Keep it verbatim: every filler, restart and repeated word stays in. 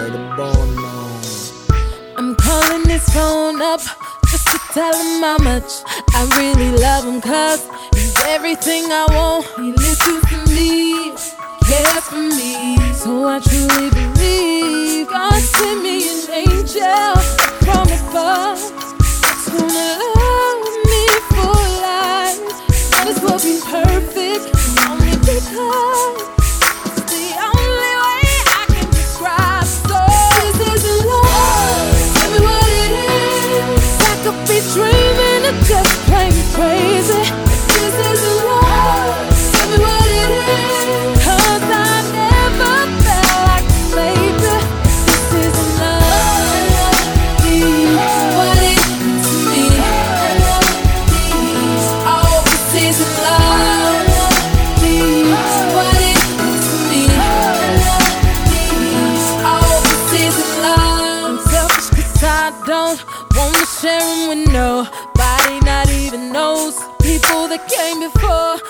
the bone now. I'm calling this phone up just to tell him how much I really love him, cause he's everything I want. He listens to me, cares for me, so I truly believe God sent me an angel from above that's gonna love me for life. Might as well be perfect, only because it's the only way I can describe. So this isn't love, tell me what it is. I could be dreaming of just plain crazy. This isn't love, tell me what it is, cause I never felt like this, baby. This isn't love, what it means to me. Oh, this isn't love, what it means to me. Oh, this isn't love. I'm selfish cause I don't wanna share him with nobody, not even those people that came before.